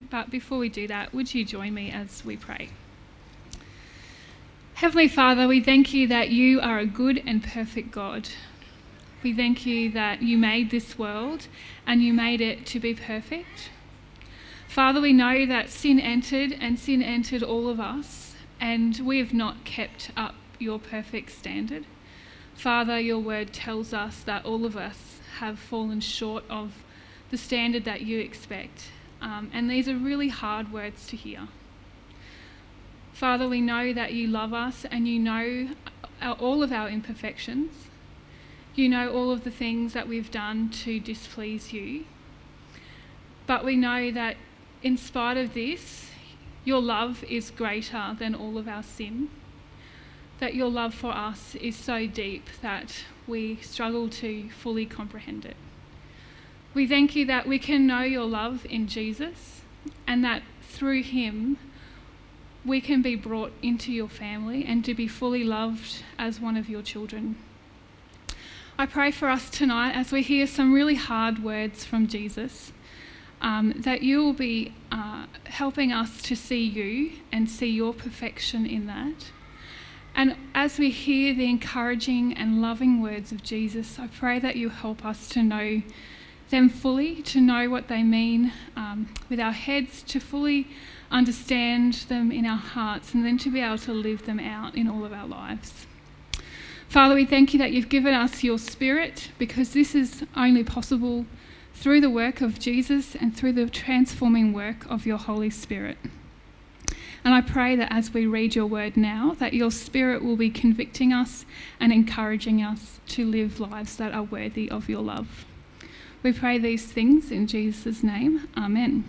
But before we do that, would you join me as we pray? Heavenly Father, we thank you that you are a good and perfect God. We thank you that you made this world and you made it to be perfect. Father, we know that sin entered all of us, and we have not kept up your perfect standard. Father, your word tells us that all of us have fallen short of the standard that you expect. And these are really hard words to hear. Father, we know that you love us and you know all of our imperfections. You know all of the things that we've done to displease you. But we know that in spite of this, your love is greater than all of our sin. That your love for us is so deep that we struggle to fully comprehend it. We thank you that we can know your love in Jesus, and that through him we can be brought into your family and to be fully loved as one of your children. I pray for us tonight as we hear some really hard words from Jesus, that you will be helping us to see you and see your perfection in that. And as we hear the encouraging and loving words of Jesus, I pray that you help us to know them fully, to know what they mean with our heads, to fully understand them in our hearts, and then to be able to live them out in all of our lives. Father, we thank you that you've given us your Spirit, because this is only possible through the work of Jesus and through the transforming work of your Holy Spirit. And I pray that as we read your word now, that your Spirit will be convicting us and encouraging us to live lives that are worthy of your love. We pray these things in Jesus' name. Amen.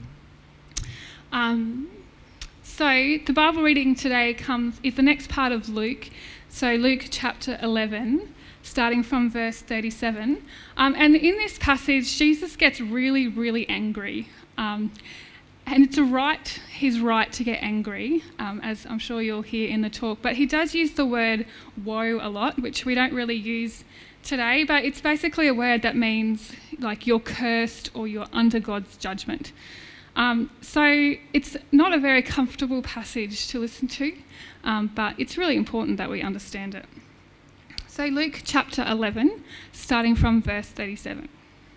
So the Bible reading today is the next part of Luke. So Luke chapter 11, starting from verse 37. And in this passage, Jesus gets really, really angry. And it's his right to get angry, as I'm sure you'll hear in the talk. But he does use the word woe a lot, which we don't really use today. But it's basically a word that means like you're cursed or you're under God's judgment. So it's not a very comfortable passage to listen to, but it's really important that we understand it. So Luke chapter 11, starting from verse 37.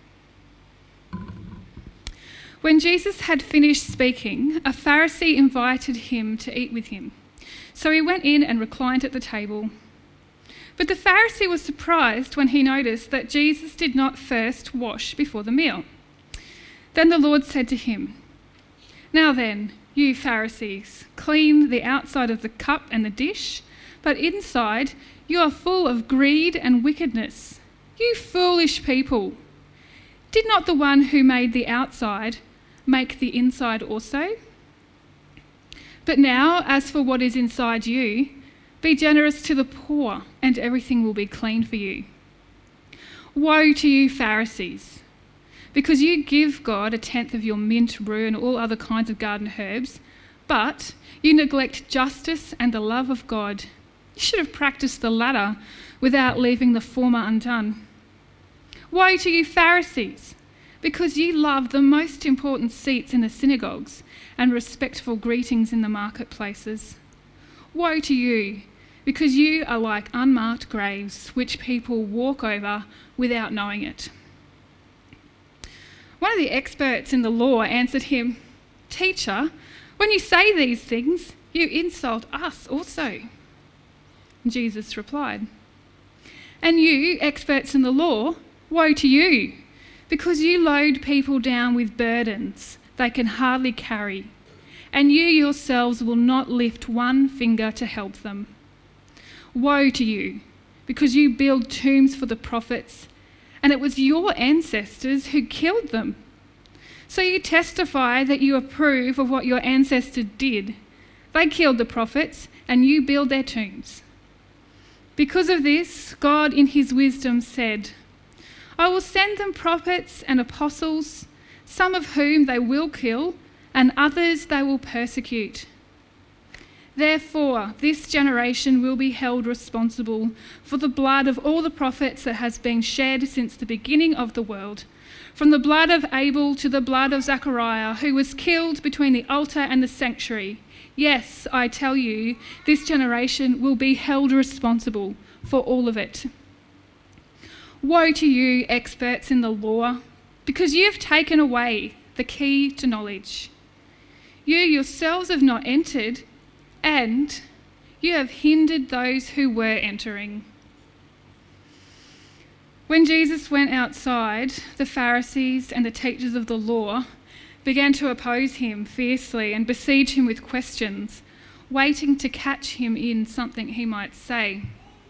When Jesus had finished speaking, a Pharisee invited him to eat with him. So he went in and reclined at the table. But the Pharisee was surprised when he noticed that Jesus did not first wash before the meal. Then the Lord said to him, "Now then, you Pharisees, clean the outside of the cup and the dish, but inside you are full of greed and wickedness. You foolish people! Did not the one who made the outside make the inside also? But now, as for what is inside you, be generous to the poor, and everything will be clean for you. Woe to you, Pharisees, because you give God 1/10 of your mint, rue, and all other kinds of garden herbs, but you neglect justice and the love of God. You should have practiced the latter without leaving the former undone. Woe to you, Pharisees, because you love the most important seats in the synagogues and respectful greetings in the marketplaces. Woe to you, because you are like unmarked graves, which people walk over without knowing it." One of the experts in the law answered him, "Teacher, when you say these things, you insult us also." Jesus replied, "And you, experts in the law, woe to you, because you load people down with burdens they can hardly carry, and you yourselves will not lift one finger to help them. Woe to you, because you build tombs for the prophets, and it was your ancestors who killed them. So you testify that you approve of what your ancestors did. They killed the prophets, and you build their tombs. Because of this, God in his wisdom said, I will send them prophets and apostles, some of whom they will kill, and others they will persecute. Therefore, this generation will be held responsible for the blood of all the prophets that has been shed since the beginning of the world, from the blood of Abel to the blood of Zechariah, who was killed between the altar and the sanctuary. Yes, I tell you, this generation will be held responsible for all of it. Woe to you, experts in the law, because you have taken away the key to knowledge. You yourselves have not entered, and you have hindered those who were entering. When Jesus went outside, the Pharisees and the teachers of the law began to oppose him fiercely and besiege him with questions, waiting to catch him in something he might say.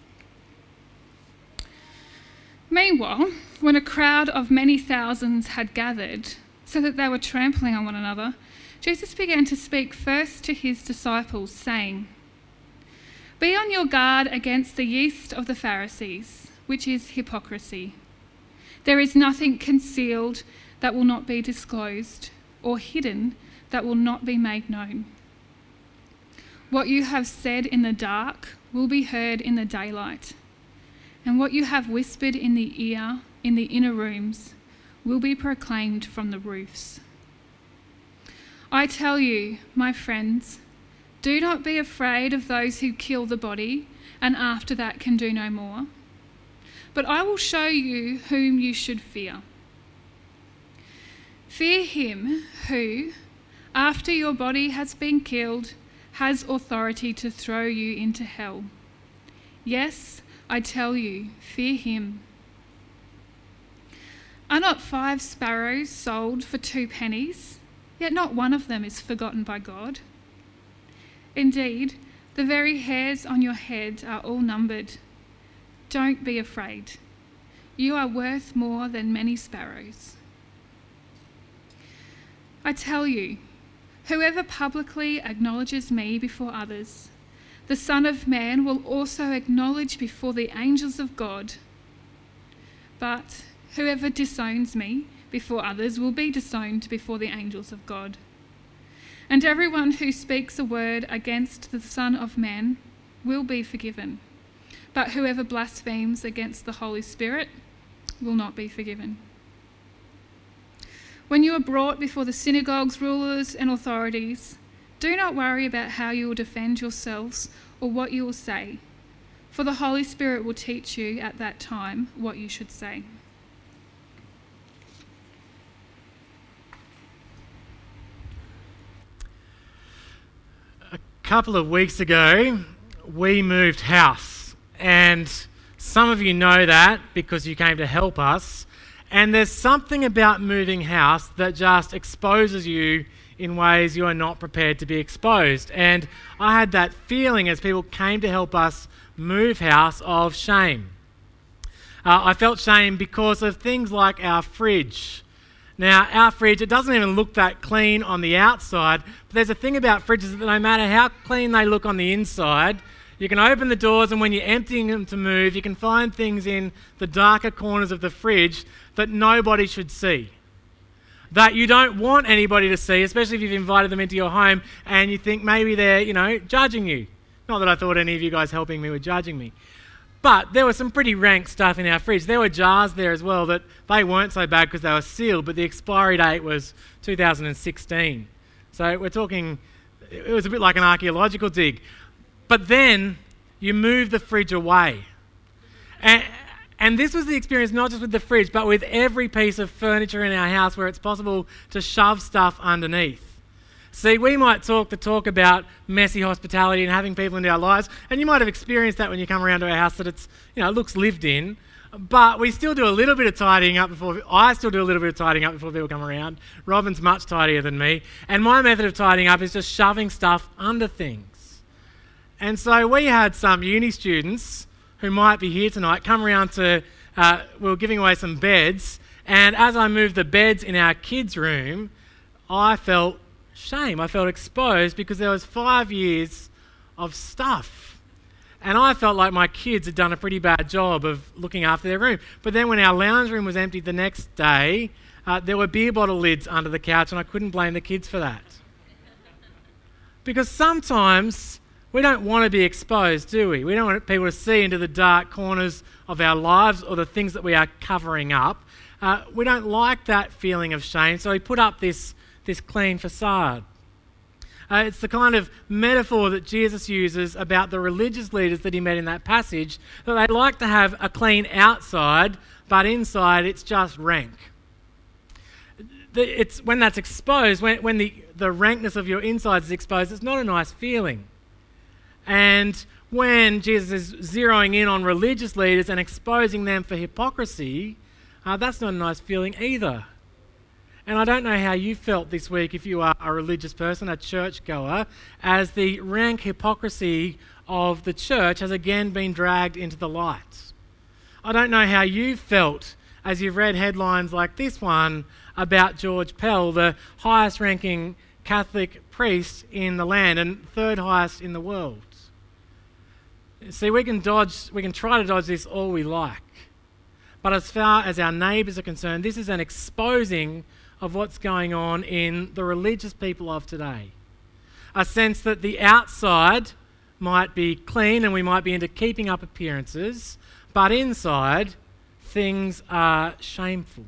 Meanwhile, when a crowd of many thousands had gathered, so that they were trampling on one another, Jesus began to speak first to his disciples, saying, "Be on your guard against the yeast of the Pharisees, which is hypocrisy. There is nothing concealed that will not be disclosed, or hidden that will not be made known. What you have said in the dark will be heard in the daylight, and what you have whispered in the ear in the inner rooms will be proclaimed from the roofs. I tell you, my friends, do not be afraid of those who kill the body and after that can do no more. But I will show you whom you should fear. Fear him who, after your body has been killed, has authority to throw you into hell. Yes, I tell you, fear him. Are not 5 sparrows sold for 2 pennies? Yet not one of them is forgotten by God. Indeed, the very hairs on your head are all numbered. Don't be afraid. You are worth more than many sparrows. I tell you, whoever publicly acknowledges me before others, the Son of Man will also acknowledge before the angels of God. But whoever disowns me before others will be disowned before the angels of God. And everyone who speaks a word against the Son of Man will be forgiven. But whoever blasphemes against the Holy Spirit will not be forgiven. When you are brought before the synagogues, rulers and authorities, do not worry about how you will defend yourselves or what you will say, for the Holy Spirit will teach you at that time what you should say." A couple of weeks ago, we moved house. And some of you know that because you came to help us. And there's something about moving house that just exposes you in ways you are not prepared to be exposed. And I had that feeling as people came to help us move house of shame. I felt shame because of things like our fridge. Now, our fridge, it doesn't even look that clean on the outside, but there's a thing about fridges that no matter how clean they look on the inside, you can open the doors and when you're emptying them to move, you can find things in the darker corners of the fridge that nobody should see. That you don't want anybody to see, especially if you've invited them into your home and you think maybe they're, judging you. Not that I thought any of you guys helping me were judging me. But there was some pretty rank stuff in our fridge. There were jars there as well that they weren't so bad because they were sealed, but the expiry date was 2016. So we're talking, it was a bit like an archaeological dig. But then you move the fridge away. And this was the experience not just with the fridge, but with every piece of furniture in our house where it's possible to shove stuff underneath. See, we might talk the talk about messy hospitality and having people into our lives, and you might have experienced that when you come around to our house that it's, it looks lived in, but we still do a little bit of tidying up I still do a little bit of tidying up before people come around. Robin's much tidier than me, and my method of tidying up is just shoving stuff under things. And so we had some uni students who might be here tonight come around to, we were giving away some beds, and as I moved the beds in our kids' room, I felt shame. I felt exposed because there was 5 years of stuff. And I felt like my kids had done a pretty bad job of looking after their room. But then when our lounge room was emptied the next day, there were beer bottle lids under the couch, and I couldn't blame the kids for that. Because sometimes we don't want to be exposed, do we? We don't want people to see into the dark corners of our lives or the things that we are covering up. we don't like that feeling of shame, so we put up this clean facade. It's the kind of metaphor that Jesus uses about the religious leaders that he met in that passage, that they like to have a clean outside, but inside it's just rank. It's when that's exposed, when the rankness of your insides is exposed, it's not a nice feeling. And when Jesus is zeroing in on religious leaders and exposing them for hypocrisy, that's not a nice feeling either. And I don't know how you felt this week if you are a religious person, a churchgoer, as the rank hypocrisy of the church has again been dragged into the light. I don't know how you felt as you've read headlines like this one about George Pell, the highest ranking Catholic priest in the land and third highest in the world. See, we can try to dodge this all we like. But as far as our neighbours are concerned, this is an exposing of what's going on in the religious people of today. A sense that the outside might be clean and we might be into keeping up appearances, but inside things are shameful.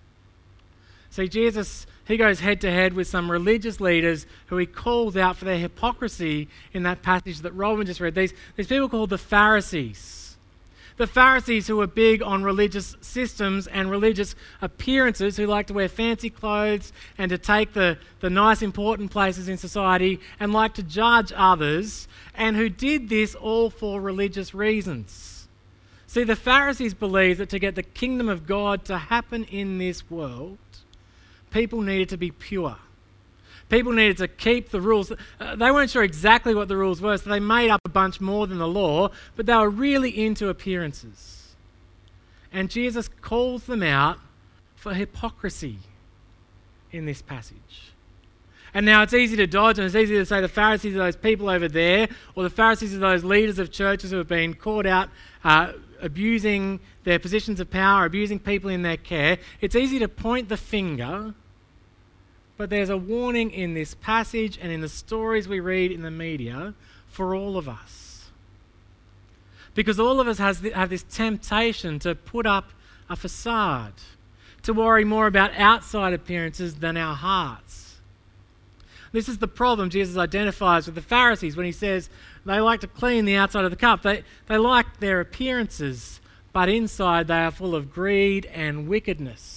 See, Jesus, he goes head to head with some religious leaders who he calls out for their hypocrisy in that passage that Robin just read. These people called the Pharisees. The Pharisees who were big on religious systems and religious appearances, who like to wear fancy clothes and to take the nice important places in society and like to judge others, and who did this all for religious reasons. See, the Pharisees believed that to get the kingdom of God to happen in this world, people needed to be pure. People needed to keep the rules. They weren't sure exactly what the rules were, so they made up a bunch more than the law, but they were really into appearances. And Jesus calls them out for hypocrisy in this passage. And now it's easy to dodge, and it's easy to say the Pharisees are those people over there, or the Pharisees are those leaders of churches who have been caught out abusing their positions of power, abusing people in their care. It's easy to point the finger. But there's a warning in this passage and in the stories we read in the media for all of us. Because all of us have this temptation to put up a facade, to worry more about outside appearances than our hearts. This is the problem Jesus identifies with the Pharisees when he says they like to clean the outside of the cup. They like their appearances, but inside they are full of greed and wickedness.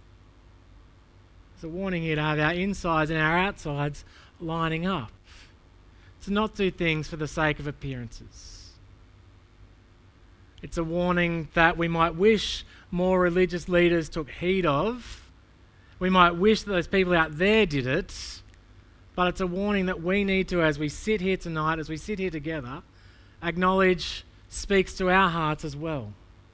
It's a warning here to have our insides and our outsides lining up. To not do things for the sake of appearances. It's a warning that we might wish more religious leaders took heed of. We might wish that those people out there did it. But it's a warning that we need to, as we sit here tonight, as we sit here together, acknowledge speaks to our hearts as well.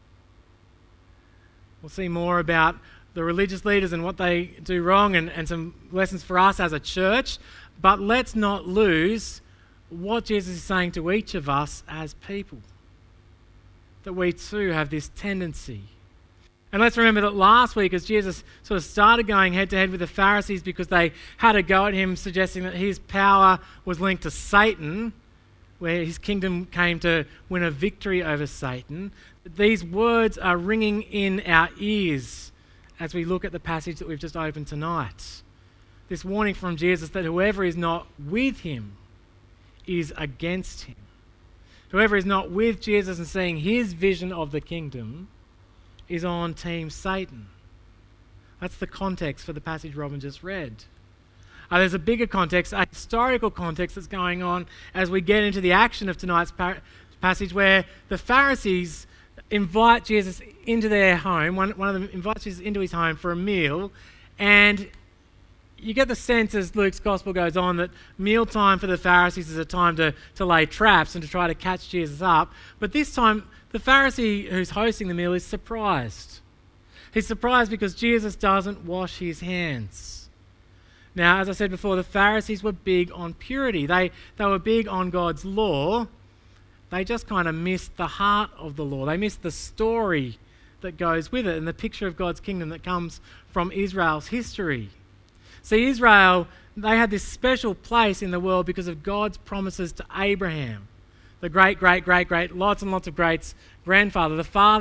We'll see more about the religious leaders and what they do wrong and some lessons for us as a church. But let's not lose what Jesus is saying to each of us as people. That we too have this tendency. And let's remember that last week, as Jesus sort of started going head to head with the Pharisees because they had a go at him, suggesting that his power was linked to Satan, where his kingdom came to win a victory over Satan, these words are ringing in our ears as we look at the passage that we've just opened tonight. This warning from Jesus that whoever is not with him is against him. Whoever is not with Jesus and seeing his vision of the kingdom is on Team Satan. That's the context for the passage Robin just read. There's a bigger context, a historical context that's going on as we get into the action of tonight's passage, where the Pharisees invite Jesus into their home. One of them invites Jesus into his home for a meal, and you get the sense as Luke's gospel goes on that mealtime for the Pharisees is a time to lay traps and to try to catch Jesus up. But this time, the Pharisee who's hosting the meal is surprised. He's surprised because Jesus doesn't wash his hands. Now, as I said before, the Pharisees were big on purity. They were big on God's law. They just kind of missed the heart of the law. They missed the story that goes with it and the picture of God's kingdom that comes from Israel's history. See, Israel, they had this special place in the world because of God's promises to Abraham, the great, lots and lots of greats grandfather, the father of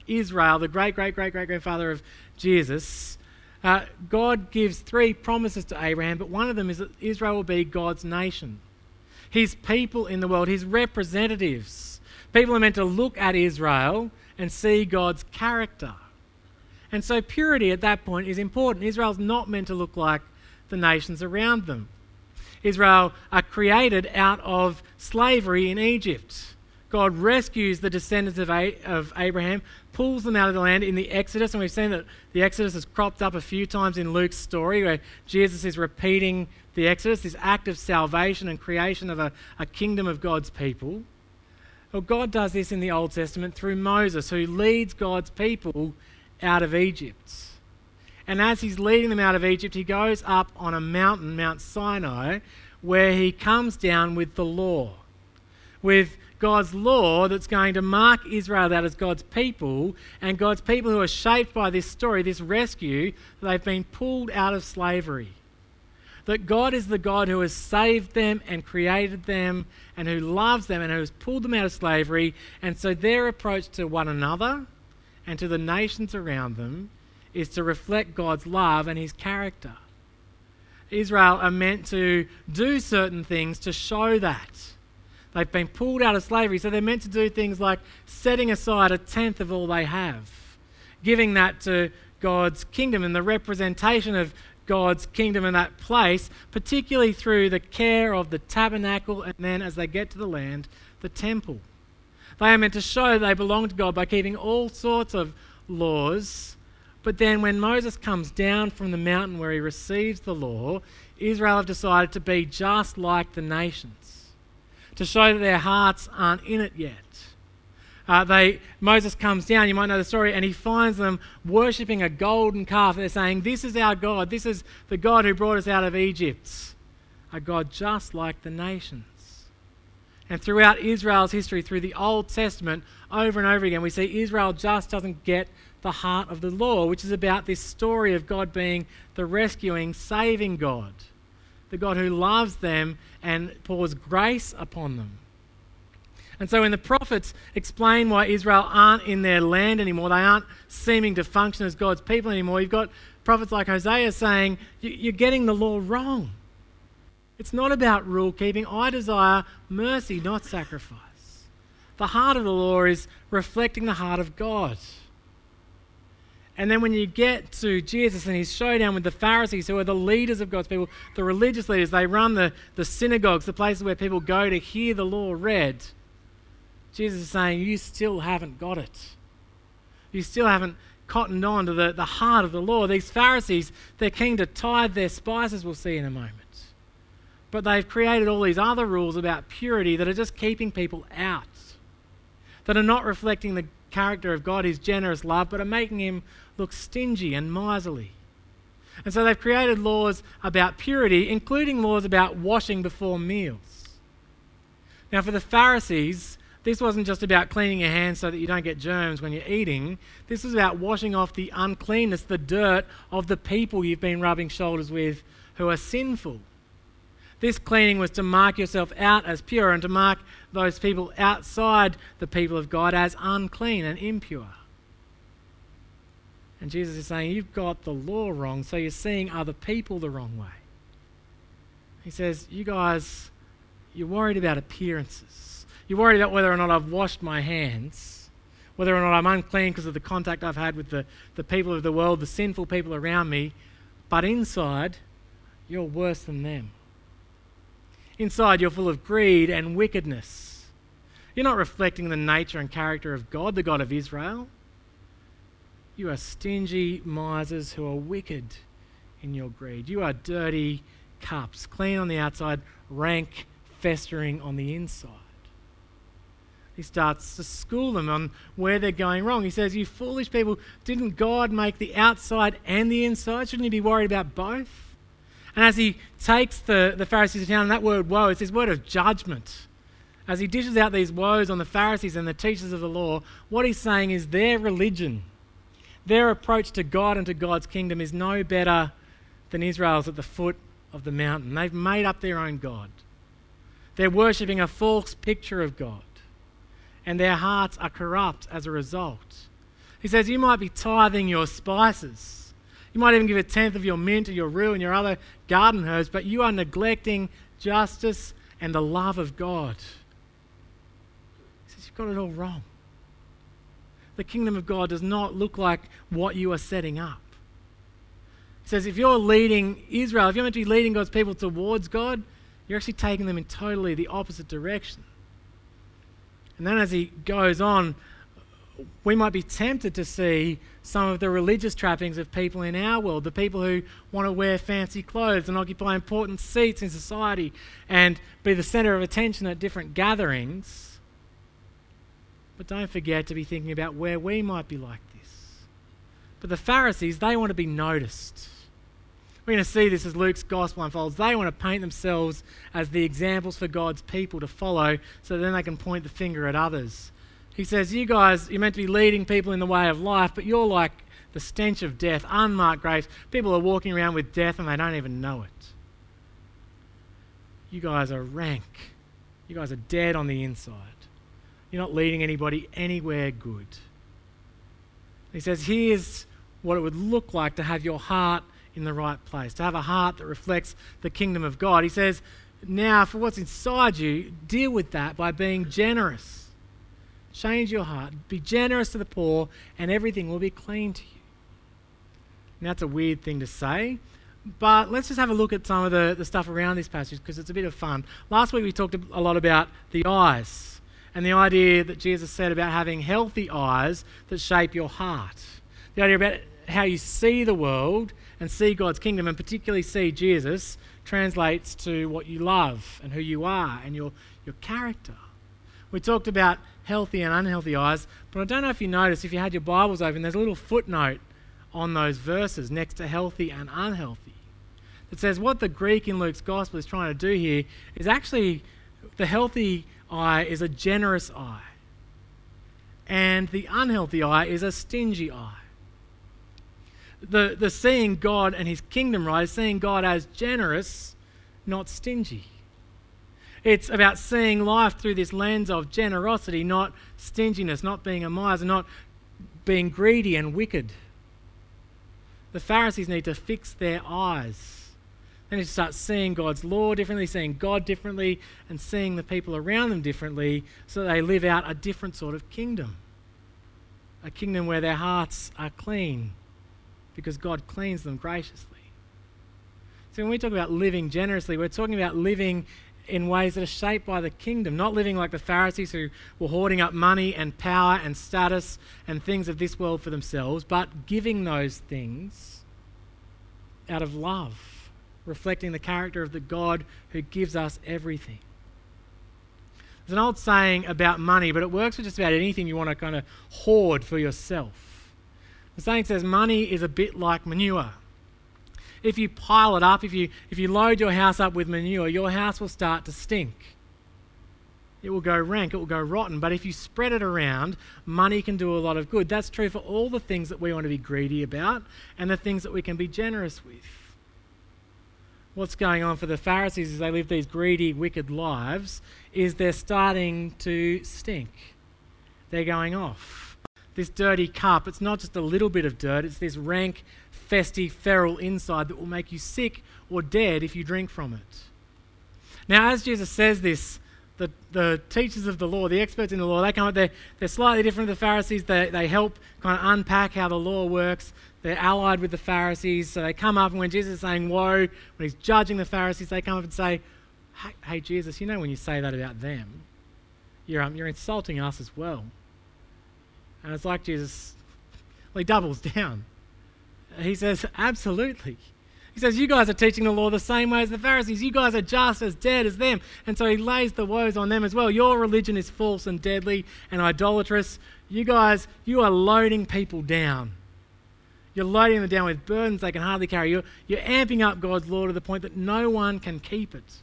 Israel, the great-great-great-great-grandfather of Jesus, God gives 3 promises to Abraham, but one of them is that Israel will be God's nation. His people in the world, his representatives. People are meant to look at Israel and see God's character. And so purity at that point is important. Israel's not meant to look like the nations around them. Israel are created out of slavery in Egypt. God rescues the descendants of Abraham, pulls them out of the land in the Exodus, and we've seen that the Exodus has cropped up a few times in Luke's story where Jesus is repeating the Exodus, this act of salvation and creation of a kingdom of God's people. Well, God does this in the Old Testament through Moses, who leads God's people out of Egypt. And as he's leading them out of Egypt, he goes up on a mountain, Mount Sinai, where he comes down with the law. With God's law that's going to mark Israel out as God's people, and God's people who are shaped by this story, this rescue, they've been pulled out of slavery. That God is the God who has saved them and created them and who loves them and who has pulled them out of slavery. And so their approach to one another and to the nations around them is to reflect God's love and his character. Israel are meant to do certain things to show that. They've been pulled out of slavery, so they're meant to do things like setting aside 1/10 of all they have, giving that to God's kingdom and the representation of God's kingdom in that place, particularly through the care of the tabernacle and then, as they get to the land, the temple. They are meant to show they belong to God by keeping all sorts of laws. But then when Moses comes down from the mountain where he receives the law, Israel have decided to be just like the nations, to show that their hearts aren't in it yet. Moses comes down, you might know the story, and he finds them worshipping a golden calf. They're saying, this is our God, this is the God who brought us out of Egypt, a God just like the nations. And throughout Israel's history, through the Old Testament, over and over again, we see Israel just doesn't get the heart of the law, which is about this story of God being the rescuing, saving God, the God who loves them and pours grace upon them. And so when the prophets explain why Israel aren't in their land anymore, they aren't seeming to function as God's people anymore, you've got prophets like Hosea saying, you're getting the law wrong. It's not about rule keeping. I desire mercy, not sacrifice. The heart of the law is reflecting the heart of God. And then when you get to Jesus and his showdown with the Pharisees, who are the leaders of God's people, the religious leaders, they run the synagogues, the places where people go to hear the law read. Jesus is saying, you still haven't got it. You still haven't cottoned on to the heart of the law. These Pharisees, they're keen to tithe their spices, we'll see in a moment. But they've created all these other rules about purity that are just keeping people out, that are not reflecting the character of God, his generous love, but are making him look stingy and miserly. And so they've created laws about purity, including laws about washing before meals. Now for the Pharisees, this wasn't just about cleaning your hands so that you don't get germs when you're eating. This was about washing off the uncleanness, the dirt of the people you've been rubbing shoulders with who are sinful. This cleaning was to mark yourself out as pure and to mark those people outside the people of God as unclean and impure. And Jesus is saying, you've got the law wrong, so you're seeing other people the wrong way. He says, you guys, you're worried about appearances. You're worried about whether or not I've washed my hands, whether or not I'm unclean because of the contact I've had with the people of the world, the sinful people around me, but inside, you're worse than them. Inside, you're full of greed and wickedness. You're not reflecting the nature and character of God, the God of Israel. You are stingy misers who are wicked in your greed. You are dirty cups, clean on the outside, rank, festering on the inside. He starts to school them on where they're going wrong. He says, you foolish people, didn't God make the outside and the inside? Shouldn't he be worried about both? And as he takes the Pharisees to town, and that word woe, it's his word of judgment. As he dishes out these woes on the Pharisees and the teachers of the law, what he's saying is their religion, their approach to God and to God's kingdom is no better than Israel's at the foot of the mountain. They've made up their own God. They're worshipping a false picture of God, and their hearts are corrupt as a result. He says you might be tithing your spices. You might even give a tenth of your mint or your rue and your other garden herbs, but you are neglecting justice and the love of God. He says you've got it all wrong. The kingdom of God does not look like what you are setting up. He says if you're leading Israel, if you're meant to be leading God's people towards God, you're actually taking them in totally the opposite direction. And then as he goes on, we might be tempted to see some of the religious trappings of people in our world, the people who want to wear fancy clothes and occupy important seats in society and be the centre of attention at different gatherings. But don't forget to be thinking about where we might be like this. But the Pharisees, they want to be noticed. We're going to see this as Luke's gospel unfolds. They want to paint themselves as the examples for God's people to follow so then they can point the finger at others. He says, you guys, you're meant to be leading people in the way of life, but you're like the stench of death, unmarked graves. People are walking around with death and they don't even know it. You guys are rank. You guys are dead on the inside. You're not leading anybody anywhere good. He says, here's what it would look like to have your heart in the right place, to have a heart that reflects the kingdom of God. He says, now for what's inside you, deal with that by being generous. Change your heart. Be generous to the poor and everything will be clean to you. Now, that's a weird thing to say, but let's just have a look at some of the stuff around this passage because it's a bit of fun. Last week we talked a lot about the eyes and the idea that Jesus said about having healthy eyes that shape your heart. The idea about how you see the world and see God's kingdom and particularly see Jesus translates to what you love and who you are and your character. We talked about healthy and unhealthy eyes, but I don't know if you noticed, if you had your Bibles open, there's a little footnote on those verses next to healthy and unhealthy that says what the Greek in Luke's gospel is trying to do here is actually the healthy eye is a generous eye and the unhealthy eye is a stingy eye. The seeing God and his kingdom right is seeing God as generous, not stingy. It's about seeing life through this lens of generosity, not stinginess, not being a miser, not being greedy and wicked. The Pharisees need to fix their eyes. They need to start seeing God's law differently, seeing God differently, and seeing the people around them differently so they live out a different sort of kingdom. A kingdom where their hearts are clean because God cleans them graciously. So when we talk about living generously, we're talking about living in ways that are shaped by the kingdom, not living like the Pharisees who were hoarding up money and power and status and things of this world for themselves, but giving those things out of love, reflecting the character of the God who gives us everything. There's an old saying about money, but it works for just about anything you want to kind of hoard for yourself. The saying says money is a bit like manure. If you pile it up, if you load your house up with manure, your house will start to stink. It will go rank, it will go rotten. But if you spread it around, money can do a lot of good. That's true for all the things that we want to be greedy about and the things that we can be generous with. What's going on for the Pharisees as they live these greedy, wicked lives is they're starting to stink. They're going off. This dirty cup, it's not just a little bit of dirt, it's this rank, festy, feral inside that will make you sick or dead if you drink from it. Now, as Jesus says this, the teachers of the law, the experts in the law, they come up, they're slightly different to the Pharisees. They help kind of unpack how the law works. They're allied with the Pharisees, so they come up, and when Jesus is saying woe, when he's judging the Pharisees, they come up and say, hey Jesus, you know when you say that about them, you're insulting us as well. And it's like Jesus, well, he doubles down. He says, absolutely. He says, you guys are teaching the law the same way as the Pharisees. You guys are just as dead as them. And so he lays the woes on them as well. Your religion is false and deadly and idolatrous. You guys, you are loading people down. You're loading them down with burdens they can hardly carry. You're amping up God's law to the point that no one can keep it.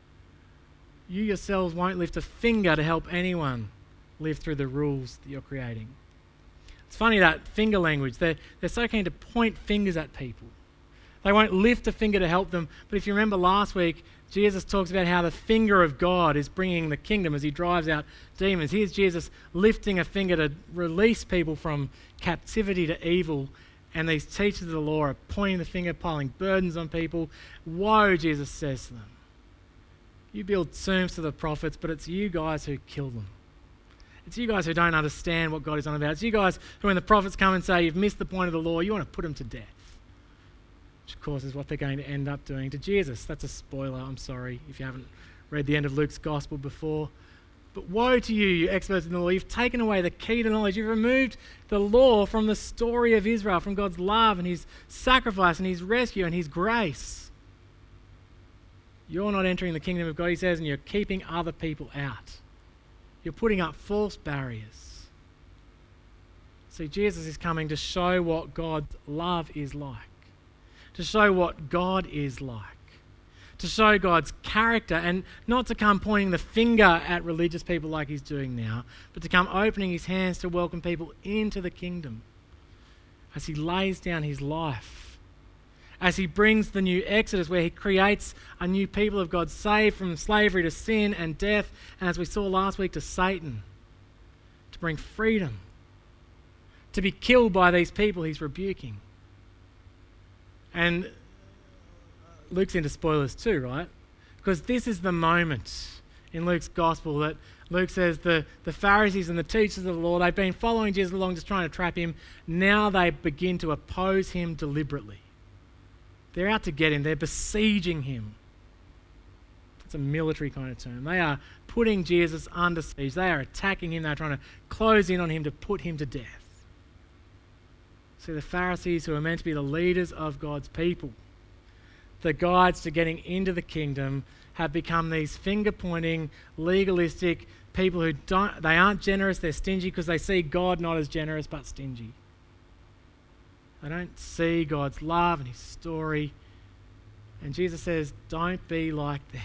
You yourselves won't lift a finger to help anyone live through the rules that you're creating. It's funny, that finger language. They're so keen to point fingers at people. They won't lift a finger to help them. But if you remember last week, Jesus talks about how the finger of God is bringing the kingdom as he drives out demons. Here's Jesus lifting a finger to release people from captivity to evil. And these teachers of the law are pointing the finger, piling burdens on people. Woe, Jesus says to them. You build tombs to the prophets, but it's you guys who kill them. It's you guys who don't understand what God is on about. It's you guys who, when the prophets come and say you've missed the point of the law, you want to put them to death. Which, of course, is what they're going to end up doing to Jesus. That's a spoiler. I'm sorry if you haven't read the end of Luke's gospel before. But woe to you, you experts in the law. You've taken away the key to knowledge. You've removed the law from the story of Israel, from God's love and his sacrifice and his rescue and his grace. You're not entering the kingdom of God, he says, and you're keeping other people out. You're putting up false barriers. See, Jesus is coming to show what God's love is like, to show what God is like, to show God's character, and not to come pointing the finger at religious people like he's doing now, but to come opening his hands to welcome people into the kingdom as he lays down his life, as he brings the new Exodus where he creates a new people of God saved from slavery to sin and death, and as we saw last week, to Satan, to bring freedom, to be killed by these people he's rebuking. And Luke's into spoilers too, right? Because this is the moment in Luke's gospel that Luke says the Pharisees and the teachers of the law, they've been following Jesus along just trying to trap him. Now they begin to oppose him deliberately. They're out to get him. They're besieging him. It's a military kind of term. They are putting Jesus under siege. They are attacking him. They're trying to close in on him to put him to death. See, the Pharisees, who are meant to be the leaders of God's people, the guides to getting into the kingdom, have become these finger-pointing, legalistic people who they aren't generous, they're stingy because they see God not as generous but stingy. They don't see God's love and his story. And Jesus says, don't be like them.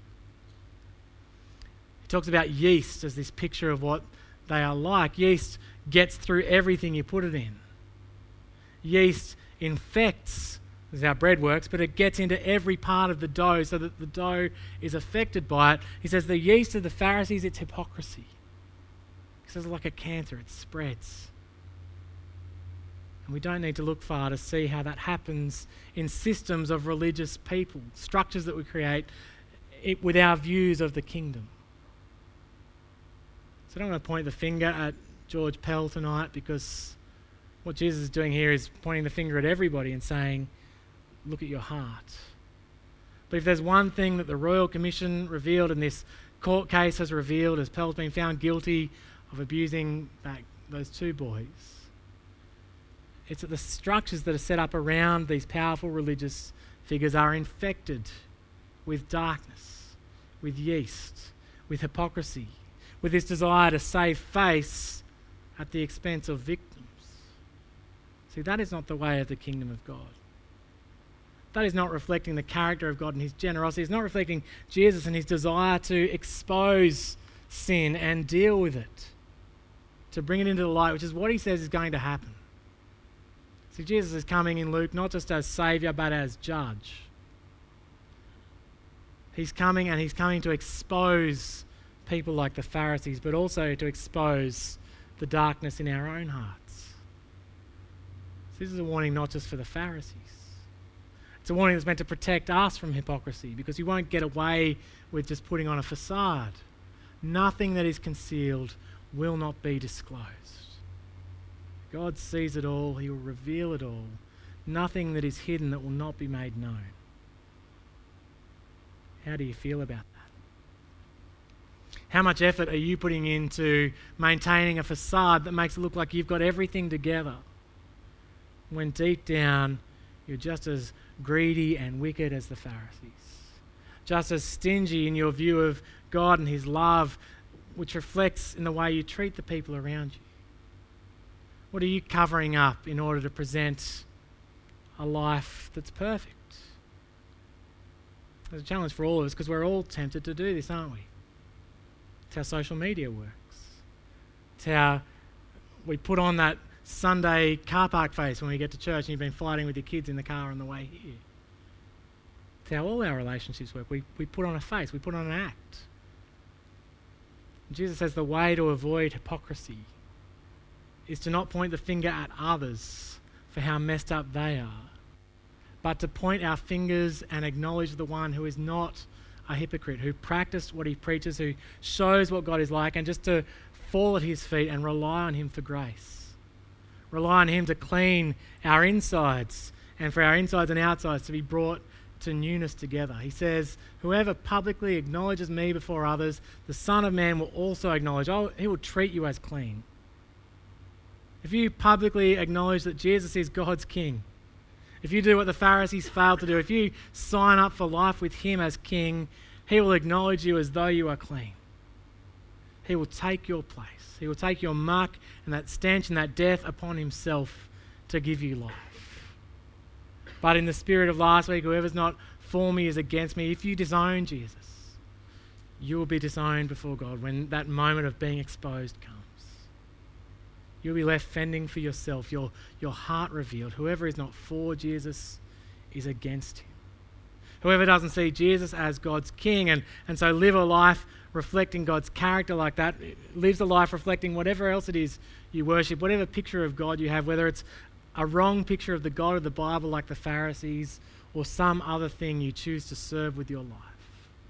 He talks about yeast as this picture of what they are like. Yeast gets through everything you put it in. Yeast infects, this is how bread works, but it gets into every part of the dough so that the dough is affected by it. He says the yeast of the Pharisees, it's hypocrisy. He says like a cancer, it spreads. And we don't need to look far to see how that happens in systems of religious people, structures that we create with our views of the kingdom. So I don't want to point the finger at George Pell tonight, because what Jesus is doing here is pointing the finger at everybody and saying, look at your heart. But if there's one thing that the Royal Commission revealed and this court case has revealed, as Pell's been found guilty of abusing those two boys, it's that the structures that are set up around these powerful religious figures are infected with darkness, with yeast, with hypocrisy, with this desire to save face at the expense of victims. See, that is not the way of the kingdom of God. That is not reflecting the character of God and his generosity. It's not reflecting Jesus and his desire to expose sin and deal with it, to bring it into the light, which is what he says is going to happen. See, Jesus is coming in Luke not just as Saviour, but as Judge. He's coming, and he's coming to expose people like the Pharisees, but also to expose the darkness in our own hearts. So this is a warning not just for the Pharisees. It's a warning that's meant to protect us from hypocrisy, because you won't get away with just putting on a facade. Nothing that is concealed will not be disclosed. God sees it all. He will reveal it all. Nothing that is hidden that will not be made known. How do you feel about that? How much effort are you putting into maintaining a facade that makes it look like you've got everything together, when deep down you're just as greedy and wicked as the Pharisees, just as stingy in your view of God and his love, which reflects in the way you treat the people around you? What are you covering up in order to present a life that's perfect? There's a challenge for all of us, because we're all tempted to do this, aren't we? It's how social media works. It's how we put on that Sunday car park face when we get to church and you've been fighting with your kids in the car on the way here. It's how all our relationships work. We put on a face, we put on an act. Jesus says the way to avoid hypocrisy is to not point the finger at others for how messed up they are, but to point our fingers and acknowledge the one who is not a hypocrite, who practiced what he preaches, who shows what God is like, and just to fall at his feet and rely on him for grace. Rely on him to clean our insides and for our insides and outsides to be brought to newness together. He says, whoever publicly acknowledges me before others, the Son of Man will also acknowledge. He will treat you as clean. If you publicly acknowledge that Jesus is God's King, if you do what the Pharisees failed to do, if you sign up for life with him as King, he will acknowledge you as though you are clean. He will take your place. He will take your muck and that stench and that death upon himself to give you life. But in the spirit of last week, whoever's not for me is against me. If you disown Jesus, you will be disowned before God when that moment of being exposed comes. You'll be left fending for yourself, your heart revealed. Whoever is not for Jesus is against him. Whoever doesn't see Jesus as God's King and so live a life reflecting God's character like that, lives a life reflecting whatever else it is you worship, whatever picture of God you have, whether it's a wrong picture of the God of the Bible like the Pharisees or some other thing you choose to serve with your life.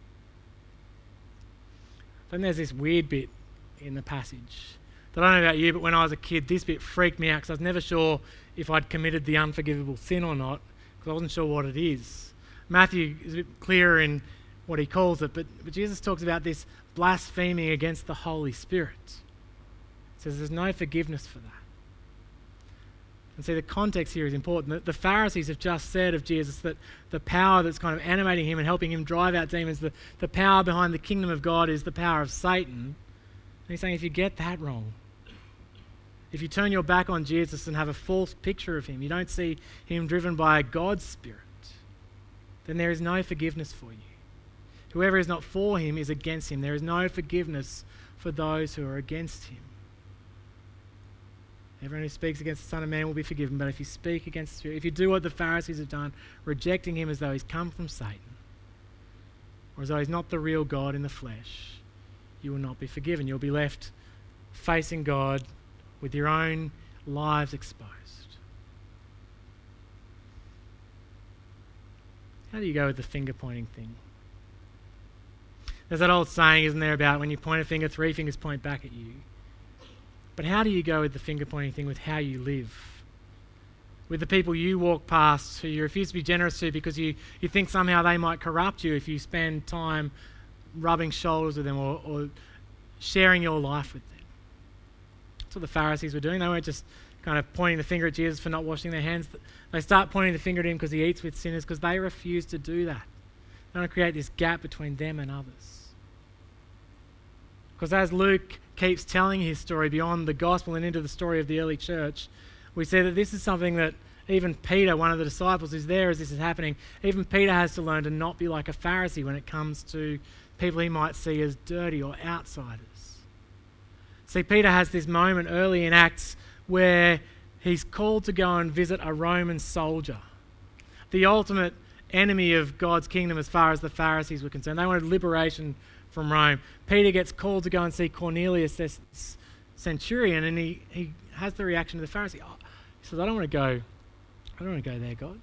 Then there's this weird bit in the passage. I don't know about you, but when I was a kid, this bit freaked me out because I was never sure if I'd committed the unforgivable sin or not because I wasn't sure what it is. Matthew is a bit clearer in what he calls it, but Jesus talks about this blaspheming against the Holy Spirit. He says there's no forgiveness for that. And see, the context here is important. The Pharisees have just said of Jesus that the power that's kind of animating him and helping him drive out demons, the power behind the kingdom of God is the power of Satan. And he's saying if you get that wrong, if you turn your back on Jesus and have a false picture of him, you don't see him driven by God's Spirit, then there is no forgiveness for you. Whoever is not for him is against him. There is no forgiveness for those who are against him. Everyone who speaks against the Son of Man will be forgiven, but if you speak against the Spirit, if you do what the Pharisees have done, rejecting him as though he's come from Satan, or as though he's not the real God in the flesh, you will not be forgiven. You'll be left facing God with your own lives exposed. How do you go with the finger pointing thing? There's that old saying, isn't there, about when you point a finger, 3 fingers point back at you. But how do you go with the finger pointing thing with how you live? With the people you walk past who you refuse to be generous to because you think somehow they might corrupt you if you spend time rubbing shoulders with them or sharing your life with them. That's what the Pharisees were doing. They weren't just kind of pointing the finger at Jesus for not washing their hands. They start pointing the finger at him because he eats with sinners, because they refuse to do that. They want to create this gap between them and others. Because as Luke keeps telling his story beyond the gospel and into the story of the early church, we see that this is something that even Peter, one of the disciples, is there as this is happening. Even Peter has to learn to not be like a Pharisee when it comes to people he might see as dirty or outsiders. See, Peter has this moment early in Acts where he's called to go and visit a Roman soldier, the ultimate enemy of God's kingdom as far as the Pharisees were concerned. They wanted liberation from Rome. Peter gets called to go and see Cornelius, this centurion, and he has the reaction of the Pharisee. He says, I don't want to go there, God.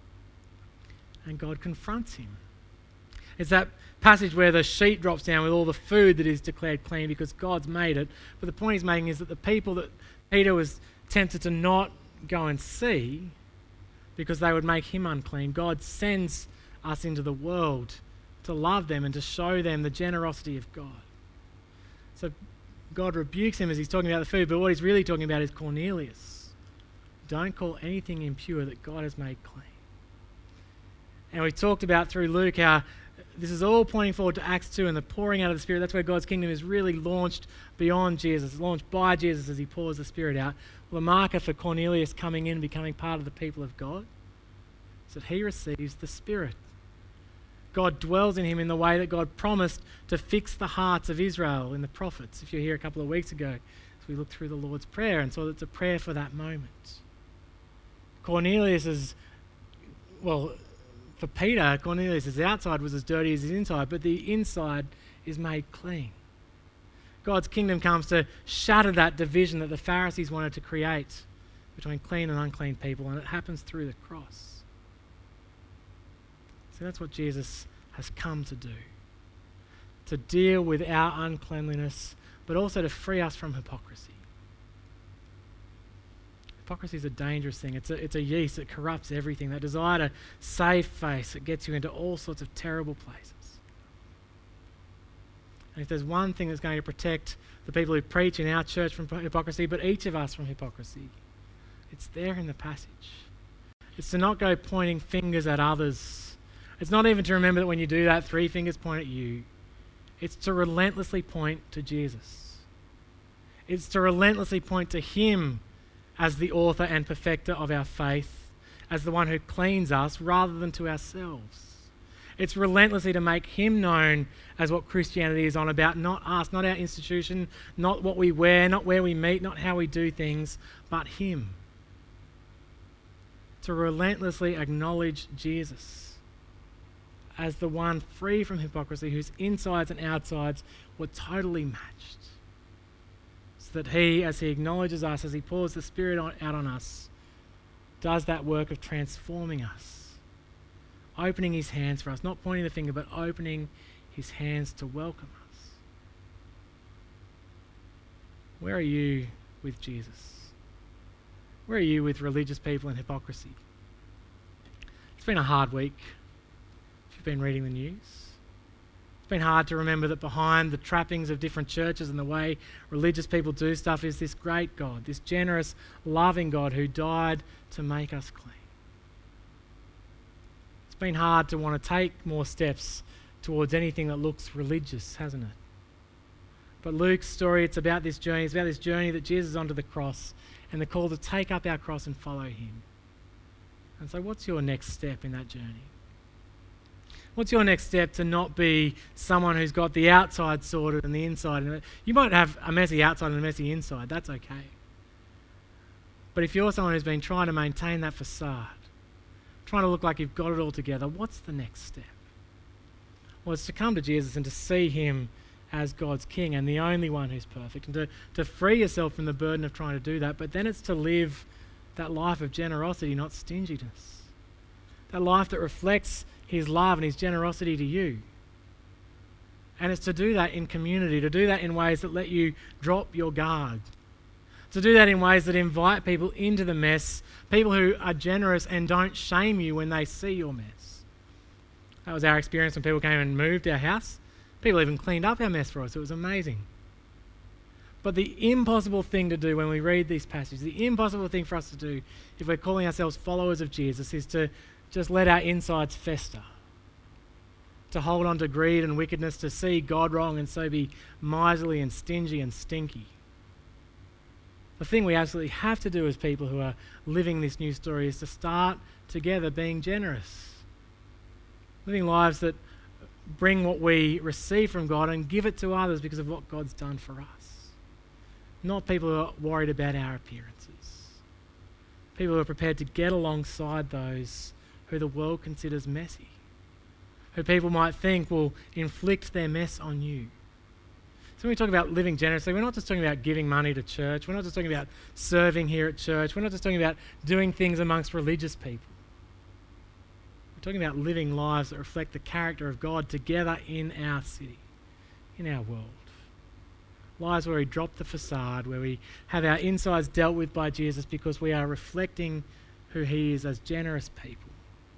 And God confronts him. It's that passage where the sheet drops down with all the food that is declared clean because God's made it. But the point he's making is that the people that Peter was tempted to not go and see because they would make him unclean, God sends us into the world to love them and to show them the generosity of God. So God rebukes him as he's talking about the food, but what he's really talking about is Cornelius. Don't call anything impure that God has made clean. And we talked about through Luke how this is all pointing forward to Acts 2 and the pouring out of the Spirit. That's where God's kingdom is really launched beyond Jesus, launched by Jesus as he pours the Spirit out. Well, the marker for Cornelius coming in and becoming part of the people of God is that he receives the Spirit. God dwells in him in the way that God promised to fix the hearts of Israel in the prophets. If you're here a couple of weeks ago, as we looked through the Lord's Prayer and saw that it's a prayer for that moment. Cornelius is, For Peter, Cornelius' his outside was as dirty as his inside, but the inside is made clean. God's kingdom comes to shatter that division that the Pharisees wanted to create between clean and unclean people, and it happens through the cross. So that's what Jesus has come to do. To deal with our uncleanliness, but also to free us from hypocrisy. Hypocrisy is a dangerous thing. It's a yeast that corrupts everything. That desire to save face, it gets you into all sorts of terrible places. And if there's one thing that's going to protect the people who preach in our church from hypocrisy, but each of us from hypocrisy, it's there in the passage. It's to not go pointing fingers at others. It's not even to remember that when you do that, 3 fingers point at you. It's to relentlessly point to Jesus. It's to relentlessly point to Him as the author and perfecter of our faith, as the one who cleans us rather than to ourselves. It's relentlessly to make Him known as what Christianity is on about, not us, not our institution, not what we wear, not where we meet, not how we do things, but Him. To relentlessly acknowledge Jesus as the one free from hypocrisy, whose insides and outsides were totally matched. So that He, as He acknowledges us, as He pours the Spirit out on us, does that work of transforming us, opening His hands for us, not pointing the finger, but opening His hands to welcome us. Where are you with Jesus? Where are you with religious people and hypocrisy? It's been a hard week. If you've been reading the news, it's been hard to remember that behind the trappings of different churches and the way religious people do stuff is this great God, this generous, loving God who died to make us clean. It's been hard to want to take more steps towards anything that looks religious, hasn't it? But Luke's story, it's about this journey. It's about this journey that Jesus is onto the cross and the call to take up our cross and follow Him. And so what's your next step in that journey? What's your next step to not be someone who's got the outside sorted and the inside? You might have a messy outside and a messy inside. That's okay. But if you're someone who's been trying to maintain that facade, trying to look like you've got it all together, what's the next step? Well, it's to come to Jesus and to see Him as God's King and the only one who's perfect, and to free yourself from the burden of trying to do that. But then it's to live that life of generosity, not stinginess. That life that reflects His love and His generosity to you. And it's to do that in community, to do that in ways that let you drop your guard, to do that in ways that invite people into the mess, people who are generous and don't shame you when they see your mess. That was our experience when people came and moved our house. People even cleaned up our mess for us. It was amazing. But the impossible thing to do when we read these passages, the impossible thing for us to do if we're calling ourselves followers of Jesus, is to just let our insides fester, to hold on to greed and wickedness, to see God wrong and so be miserly and stingy and stinky. The thing we absolutely have to do as people who are living this new story is to start together being generous, living lives that bring what we receive from God and give it to others because of what God's done for us. Not people who are worried about our appearances. People who are prepared to get alongside those who the world considers messy, who people might think will inflict their mess on you. So when we talk about living generously, we're not just talking about giving money to church. We're not just talking about serving here at church. We're not just talking about doing things amongst religious people. We're talking about living lives that reflect the character of God together in our city, in our world. Lives where we drop the facade, where we have our insides dealt with by Jesus because we are reflecting who He is as generous people.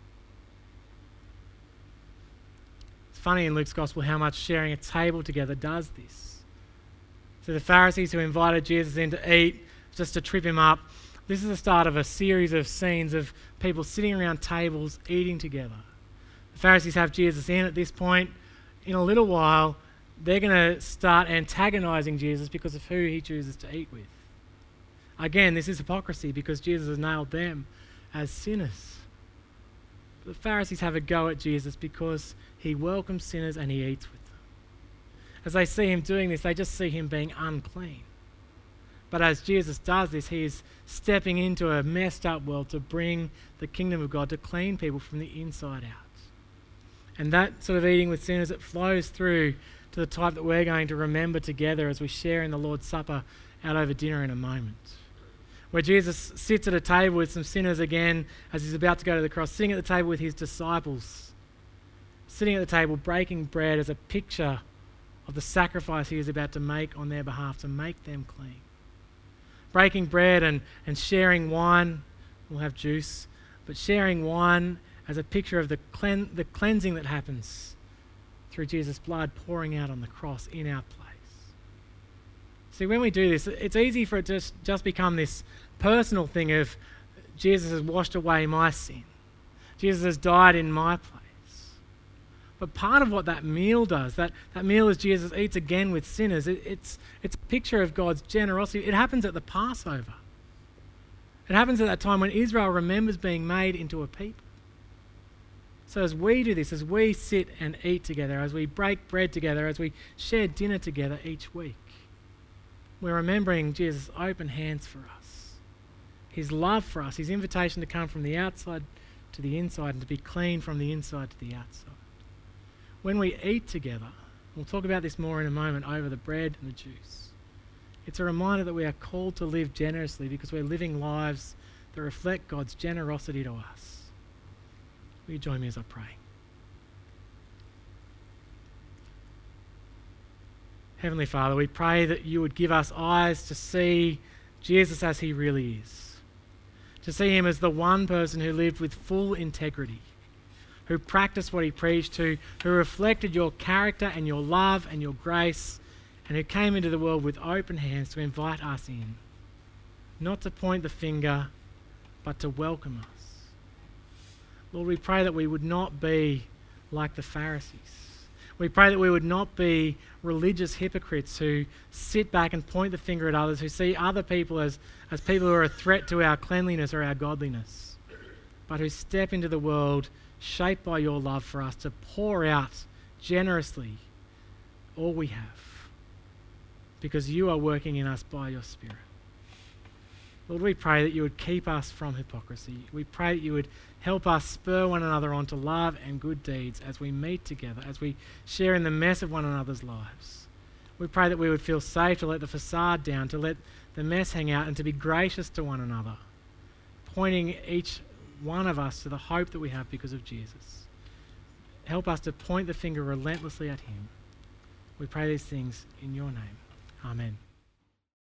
It's funny in Luke's Gospel how much sharing a table together does this. So the Pharisees who invited Jesus in to eat, just to trip Him up, this is the start of a series of scenes of people sitting around tables eating together. The Pharisees have Jesus in at this point. In a little while, they're going to start antagonizing Jesus because of who He chooses to eat with. Again, this is hypocrisy because Jesus has nailed them as sinners. The Pharisees have a go at Jesus because He welcomes sinners and He eats with them. As they see Him doing this, they just see Him being unclean. But as Jesus does this, He is stepping into a messed up world to bring the kingdom of God, to clean people from the inside out. And that sort of eating with sinners, it flows through to the type that we're going to remember together as we share in the Lord's Supper out over dinner in a moment. Where Jesus sits at a table with some sinners again as he's about to go to the cross, sitting at the table with his disciples, sitting at the table breaking bread as a picture of the sacrifice he is about to make on their behalf to make them clean. Breaking bread and sharing wine, we'll have juice, but sharing wine as a picture of the cleansing that happens through Jesus' blood pouring out on the cross in our place. See, when we do this, it's easy for it to just become this personal thing of Jesus has washed away my sin. Jesus has died in my place. But part of what that meal does, that meal as Jesus eats again with sinners, it's a picture of God's generosity. It happens at the Passover. It happens at that time when Israel remembers being made into a people. So as we do this, as we sit and eat together, as we break bread together, as we share dinner together each week, we're remembering Jesus' open hands for us, his love for us, his invitation to come from the outside to the inside and to be clean from the inside to the outside. When we eat together, we'll talk about this more in a moment over the bread and the juice, it's a reminder that we are called to live generously because we're living lives that reflect God's generosity to us. Will you join me as I pray? Heavenly Father, we pray that you would give us eyes to see Jesus as he really is, to see him as the one person who lived with full integrity, who practiced what he preached, who reflected your character and your love and your grace, and who came into the world with open hands to invite us in, not to point the finger, but to welcome us. Lord, we pray that we would not be like the Pharisees. We pray that we would not be religious hypocrites who sit back and point the finger at others, who see other people as people who are a threat to our cleanliness or our godliness, but who step into the world shaped by your love for us to pour out generously all we have, because you are working in us by your Spirit. Lord, we pray that you would keep us from hypocrisy. We pray that you would help us spur one another on to love and good deeds as we meet together, as we share in the mess of one another's lives. We pray that we would feel safe to let the facade down, to let the mess hang out, and to be gracious to one another, pointing each one of us to the hope that we have because of Jesus. Help us to point the finger relentlessly at him. We pray these things in your name. Amen.